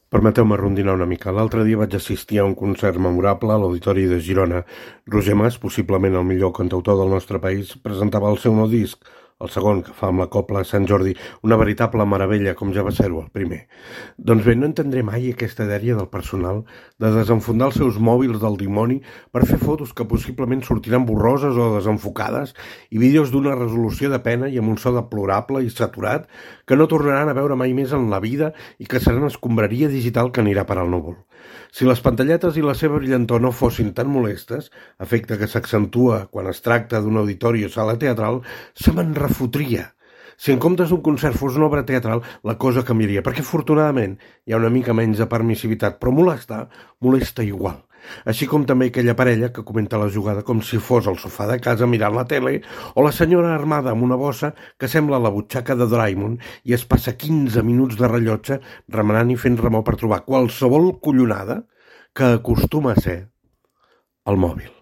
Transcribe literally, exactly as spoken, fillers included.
Permeteu-me rondinar una mica. L'altre dia vaig assistir a un concert memorable a l'Auditori de Girona. Roger Mas, possiblement el millor cantautor del nostre país, presentava el seu nou disc, el segon, que fa amb la Cobla Sant Jordi, una veritable meravella, com ja va ser-ho el primer. Doncs bé, no entendré mai aquesta dèria del personal de desenfundar els seus mòbils del dimoni per fer fotos que possiblement sortiran borroses o desenfocades i vídeos d'una resolució de pena i amb un so deplorable i saturat que no tornaran a veure mai més en la vida i que seran escombraria digital que anirà per al núvol. Si les pantalletes i la seva brillantor no fossin tan molestes, efecte que s'accentua quan es tracta d'un auditori o sala teatral, se me'n refotria. Si en comptes d'un concert fos una obra teatral, la cosa canviaria, perquè afortunadament hi ha una mica menys de permissivitat, però molestar, molesta igual. Així com també aquella parella que comenta la jugada com si fos al sofà de casa mirant la tele, o la senyora armada amb una bossa que sembla la butxaca de Doraemon i es passa quinze minuts de rellotge remenant i fent remor per trobar qualsevol collonada que acostuma a ser el mòbil.